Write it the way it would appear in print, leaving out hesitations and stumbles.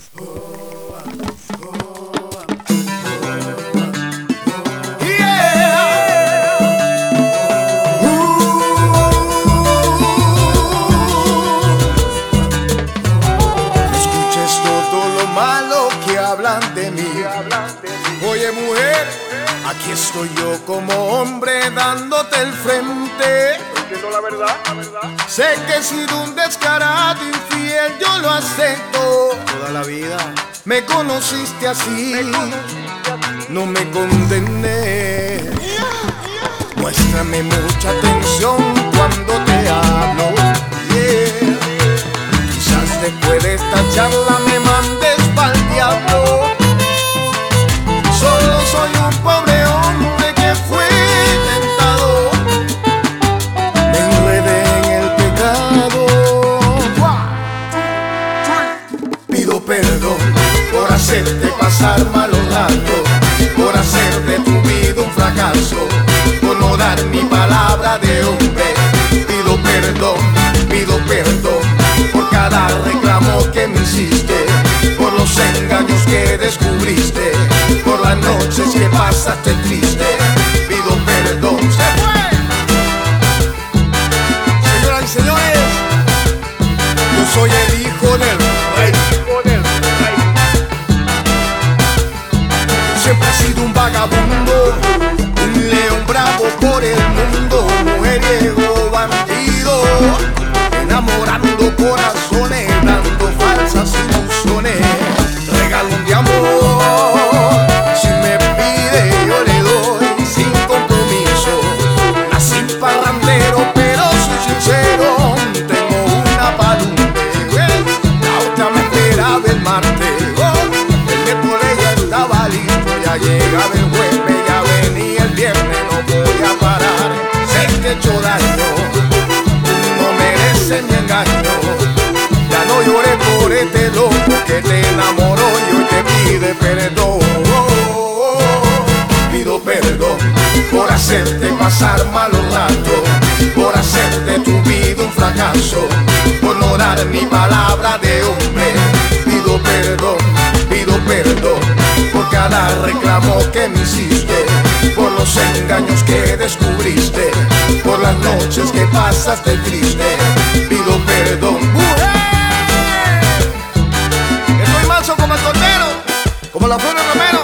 Escuches todo lo malo que hablan de mí. Oye, mujer, aquí estoy yo como hombre dándote el frente. Diciendo la verdad, la verdad. Sé que he sido un descarado infiel, yo lo acepto. Toda la vida me conociste así, no me condenes. Muéstrame mucha atención cuando te hablo, yeah. Quizás después de esta charla me mandes pa'l diablo. Solo soy un pobre hombre que fue tentado, me enredé en el pecado. Pido perdón por hacerte pasar malos ratos, por hacer de tu vida un fracaso, por no dar mi palabra de hombre. Pido perdón por cada reclamo que me hiciste, por los engaños que descubriste, por las noches que pasaste triste. Pido perdón. ¡Se fue! Señoras y señores, yo soy el hijo del rey. Siempre he sido un vagabundo, un león bravo por el mundo, mujeriego, bandido, enamorando corazones, dando falsas ilusiones, regalón de amor. Si me pide yo le doy sin compromiso. Nací parrandero pero soy sincero, tengo una palumbre, la otra me esperaba el martes, el miércoles ya estaba listo, ya llegaba el jueves, ya venía el viernes, no podía parar. Sé que he hecho daño, no merece mi engaño. Ya no lloré por este loco que te enamoró y hoy te pide perdón. Pido perdón por hacerte pasar malos ratos, por hacer de tu vida un fracaso, por no dar mi palabra de hombre. Pido perdón por cada reclamo que me hiciste, por los engaños que descubriste, por las noches que pasaste triste. Pido perdón. ¡Mujer! Estoy manso como el cordero, como la flor de romero.